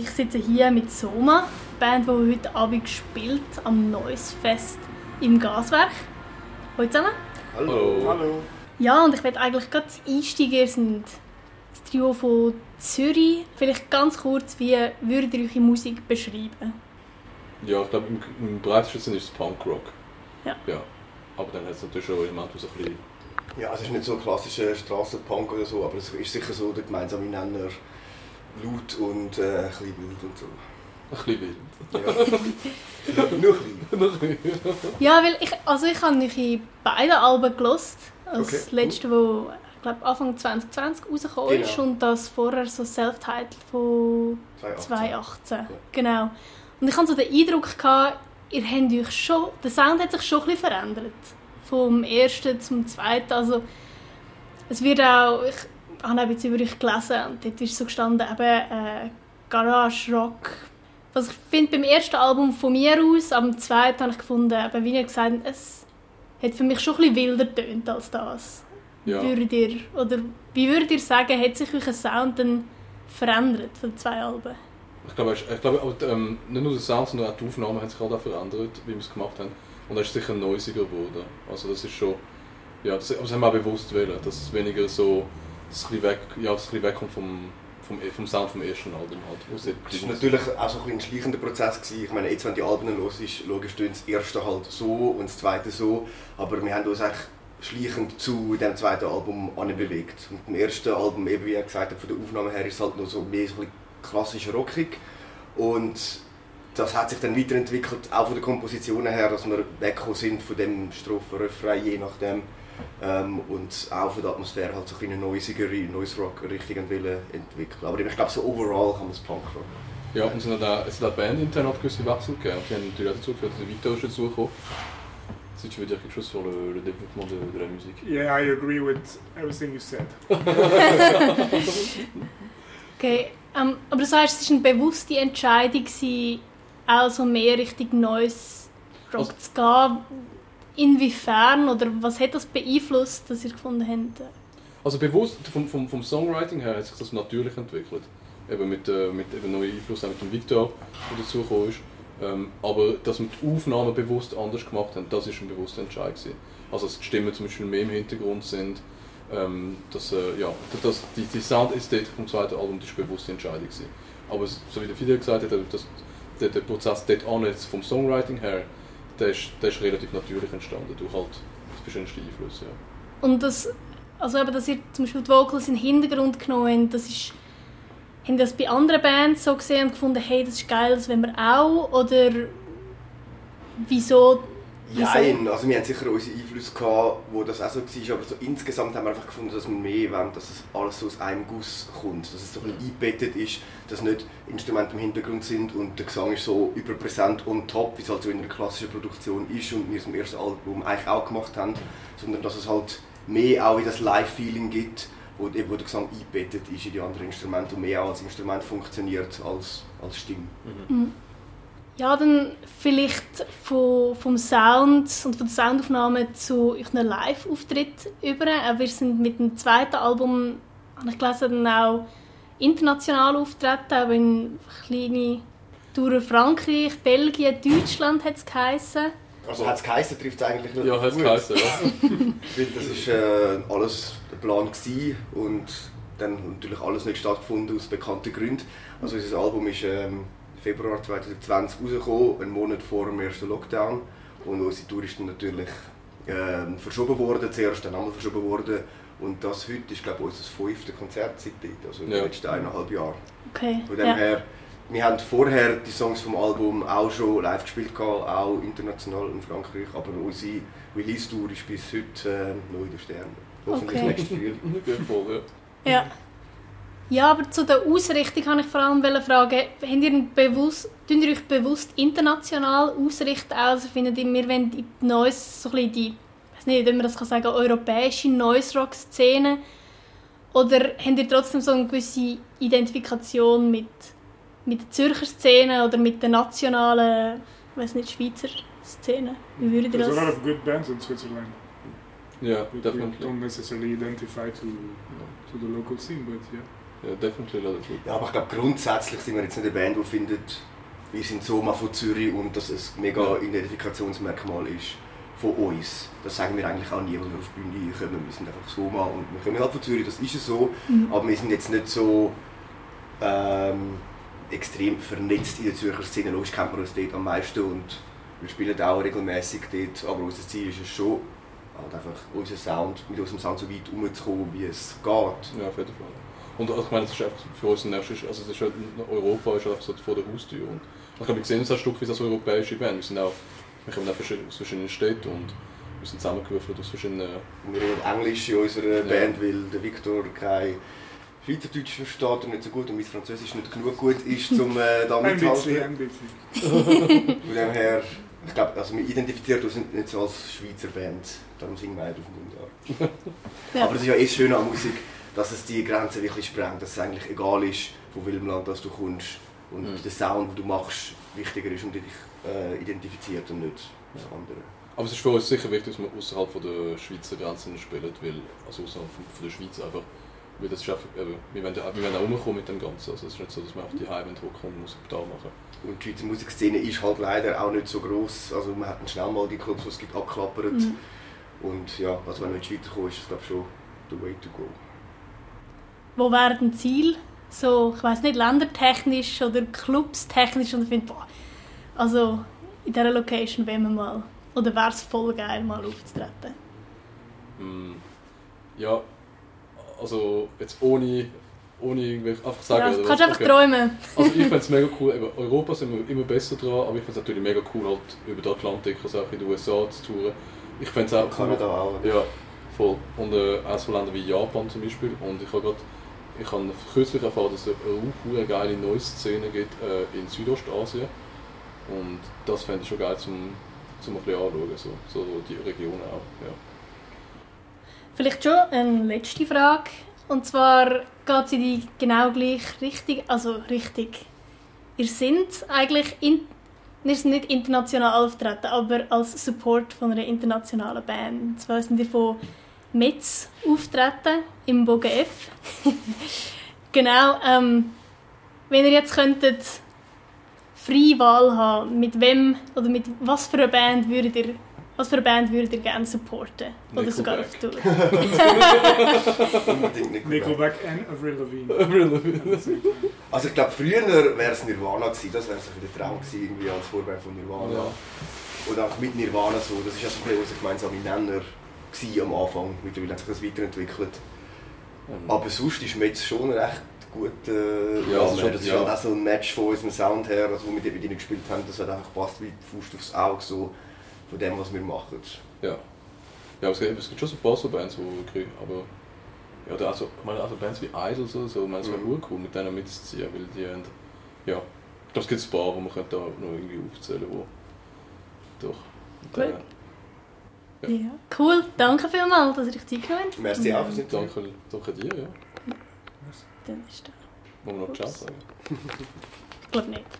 ich sitze hier mit Soma, die Band, die heute Abend spielt am Noise Fest im Gaswerk. Hallo zusammen. Hallo. Hallo. Ja, und ich möchte eigentlich gerade einsteigen. Ihr seid das Trio von Zürich. Vielleicht ganz kurz, wie würdet ihr eure Musik beschreiben? Ja, ich glaube, im breitesten Sinne ist es Punkrock. Ja. Aber dann hat es natürlich schon Elemente, die so ein bisschen... Ja, es ist nicht so ein klassischer Strassenpunk oder so, aber es ist sicher so der gemeinsame Nenner. Laut und ein bisschen wild und so. Ein bisschen wild? Ja. Nur ein bisschen. Ja, weil ich habe euch beide Alben gehört. Das Okay. letzte, das ich glaube Anfang 2020 rausgekommen ist, Genau. und das vorher so Self-Titled von 2018. Ja. Genau. Und ich hatte so den Eindruck gehabt, ihr habt euch schon, der Sound hat sich schon ein bisschen verändert. Vom ersten zum zweiten. Also, es wird auch, ich habe ein bisschen über euch gelesen und dort ist so gestanden, eben Garage Rock. Was ich finde, beim ersten Album von mir aus, am zweiten habe ich gefunden, eben, wie ihr gesagt habt, es hat für mich schon ein bisschen wilder getönt als das. Ja. Wie würdet ihr sagen, hat sich euer Sound dann verändert von den zwei Alben? Ich glaube nicht nur der Sound, sondern auch die Aufnahmen haben sich halt auch verändert, wie wir es gemacht haben. Und es ist sicher neusiger geworden. Also das ist schon... Ja, das haben wir auch bewusst wählen, dass es weniger so... Dass es ein bisschen wegkommt vom Sound vom ersten Album halt. Das war natürlich auch so ein schleichender Prozess gewesen. Ich meine, jetzt wenn die Alben hörst, logisch tönt das erste halt so und das zweite so. Aber wir haben uns eigentlich schleichend zu dem zweiten Album bewegt. Und beim ersten Album, eben wie er gesagt hat, von der Aufnahme her ist es halt noch so mehr so ein bisschen klassisch rockig. Und das hat sich dann weiterentwickelt, auch von der Komposition her, dass wir weggekommen sind von dem Strophen, Refrain, je nachdem. Und auch von der Atmosphäre halt so eine noisigere Noise-Rock-Richtung entwickeln. Aber ich glaube, so overall kann man es Punkrock. Ja, und es hat auch bandintern gewisse Wechsel gegeben. Und die haben natürlich auch dazu geführt, dass der Victor ist dazugekommen. Si tu veux dire quelque chose sur le développement de la musique? Yeah, I agree with everything you said. Okay, aber du sagst, es war eine bewusste Entscheidung, also mehr Richtung Noise Rock zu gehen. Inwiefern oder was hat das beeinflusst, dass ihr gefunden habt? Also bewusst, vom Songwriting her hat sich das natürlich entwickelt. Eben mit eben neuen Einflüssen, auch mit dem Victor, der dazugekommen ist. Aber dass wir die Aufnahmen bewusst anders gemacht haben, das war ein bewusster Entscheid. Also dass die Stimmen zum Beispiel mehr im Hintergrund sind. Dass die Soundästhetik vom zweiten Album ist eine bewusste Entscheidung. Aber so wie der Fidel gesagt hat, der Prozess dort an, jetzt vom Songwriting her, der ist relativ natürlich entstanden, durch halt verschiedenste Einflüsse. Ja. Und dass ihr zum Beispiel die Vocals in den Hintergrund genommen habt, haben das bei anderen Bands so gesehen und gefunden, hey, das ist geil, das wollen wir auch? Oder wieso? Nein, also wir haben sicher unsere Einflüsse gehabt, wo das auch so war, aber so insgesamt haben wir einfach gefunden, dass wir mehr wollen, dass es alles so aus einem Guss kommt, dass es so ein bisschen eingebettet ist, dass nicht Instrumente im Hintergrund sind und der Gesang ist so überpräsent on top, wie es halt so in einer klassischen Produktion ist und wir es im ersten Album eigentlich auch gemacht haben, sondern dass es halt mehr auch in das Live-Feeling gibt, wo der Gesang eingebettet ist in die anderen Instrumente und mehr auch als Instrument funktioniert als Stimme. Mhm. Ja, dann vielleicht vom Sound und von der Soundaufnahme zu euren Live-Auftritt über. Wir sind mit dem zweiten Album, habe ich gelesen, dann auch international auftreten, aber in kleine Touren Frankreich, Belgien, Deutschland hat es geheissen. Also hat es geheissen, trifft es eigentlich nicht. Ja, hat es geheissen, ja. Weil das war alles der Plan gewesen und dann natürlich alles nicht stattgefunden aus bekannten Gründen. Also unser Album ist Februar 2020 rausgekommen, einen Monat vor dem ersten Lockdown. Und unsere Tour ist dann natürlich verschoben worden, zuerst dann einmal verschoben worden. Und das heute ist, glaube ich, unser 5. Konzert seitdem, also in den letzten 1,5 Jahren. Okay. Von dem her, wir haben vorher die Songs vom Album auch schon live gespielt, auch international in Frankreich, aber unsere Release-Tour ist bis heute noch in den Sternen. Hoffentlich nächstes Frühling. Ja. Ja, aber zu der Ausrichtung wollte ich vor allem fragen, tun ihr euch bewusst international ausrichten? Also findet ihr, wir wollen in die Noise, so ein bisschen die, ich weiß nicht, wie man das kann sagen, europäische Noise-Rock-Szene? Oder habt ihr trotzdem so eine gewisse Identifikation mit der Zürcher Szene oder mit der nationalen, ich weiß nicht, Schweizer Szene? Wie würdet ihr das? There's a lot of good bands in Switzerland. Yeah, But definitely. we don't necessarily identify to the local scene, but yeah. Ja, definitiv Love Food. Ja, aber ich glaube, grundsätzlich sind wir jetzt nicht eine Band, die findet, wir sind Soma von Zürich und dass es ein mega Identifikationsmerkmal ist von uns. Das sagen wir eigentlich auch nie, wenn wir auf die Bühne kommen. Wir sind einfach Soma und wir kommen halt von Zürich, das ist es so. Aber wir sind jetzt nicht so extrem vernetzt in der Zürcher Szene. Logisch kennt man uns dort am meisten und wir spielen auch regelmäßig dort. Aber unser Ziel ist es schon, halt einfach mit unserem Sound so weit umzukommen, wie es geht. Ja, auf jeden Fall. Und also, ich meine, das ist einfach für uns ein nächstes, also das ist halt, Europa ist einfach so vor der Haustür. Und ich glaube, wir sehen uns ein Stück wie als europäische Band. Wir kommen auch aus verschiedenen Städten und wir sind zusammengewürfelt aus verschiedenen... Wir reden Englisch in unserer Band, weil der Victor kein Schweizerdeutsch versteht und nicht so gut und mein Französisch nicht genug gut ist, um da mitzuhalten. Ein bisschen. Von dem her, ich glaube, also wir identifizieren uns nicht so als Schweizer Band, darum singen wir auf dem Mundart. Ja. Aber das ist ja das Schöne an Musik, dass es die Grenzen wirklich sprengt, dass es eigentlich egal ist, von welchem Land du kommst und der Sound, den du machst, wichtiger ist und dich identifiziert und nicht das andere. Aber es ist für uns sicher wichtig, dass wir außerhalb der Schweizer Grenzen spielen, weil, also außerhalb von der Schweiz einfach, weil das ist einfach, wir wollen auch rumkommen mit dem Ganzen, also es ist nicht so, dass wir auf die Heim hocken und Musik da machen. Und die Schweizer Musikszene ist halt leider auch nicht so gross, also man hat dann schnell mal die Clubs, die es gibt, abgeklappert und ja, also wenn wir in die Schweiz kommen, ist das glaube ich schon the way to go. Wo wäre ein Ziel? So, ich weiss nicht, ländertechnisch oder clubstechnisch und ich finde, also in dieser Location wollen wir mal. Oder wäre es voll geil, mal aufzutreten? Ja, also jetzt ohne irgendwelche, einfach sagen. Ja, kannst einfach träumen. Also ich finde es mega cool, eben Europa sind wir immer besser dran, aber ich finde es natürlich mega cool, halt über den Atlantik, also auch in den USA zu touren. Ich finde es auch cool. Kanada auch. Ja, voll. Und auch so Länder wie Japan zum Beispiel. Und ich habe kürzlich erfahren, dass es eine geile neue Szene gibt in Südostasien. Und das fände ich schon geil, zum ein bisschen anschauen, so die Region auch. Ja. Vielleicht schon eine letzte Frage. Und zwar geht es in die genau gleiche Richtung. Also richtig. Ihr seid eigentlich nicht international auftreten, aber als Support von einer internationalen Band. Und zwar sind ihr von Metz auftreten im Bogen F. Genau. Wenn ihr jetzt könntet freie Wahl haben, mit wem oder mit was für eine Band würdet ihr gerne supporten? Oder sogar auf Tour? Unbedingt Nickelback und Avril Lavigne. Also ich glaube, früher wäre es Nirvana gewesen, das wäre so der Traum gewesen, irgendwie als Vorband von Nirvana. Ja. Oder auch mit Nirvana so, das war ja so ein bisschen unser gemeinsamer Nenner am Anfang. Mittlerweile hat sich das weiterentwickelt. Aber sonst ist Metz schon recht gut. Das ist halt auch so ein Match von unserem Sound her, also, wo wir mit ihnen gespielt haben, das hat einfach passt wie Faust aufs Auge so von dem, was wir machen. Ja, es gibt schon so ein paar so Bands, die aber ja, also Bands wie Idol so, es wäre cool, mit denen mitzuziehen, weil die haben, ja, ich glaube es gibt ein paar, die man da noch irgendwie aufzählen, wo doch. Cool. Ja, cool, danke vielmals, dass ihr euch Zeit genommen habt. Merci auch fürs Danke dir, ja. Dann ist da. Wollen wir noch Ciao sagen? Ich glaube nicht.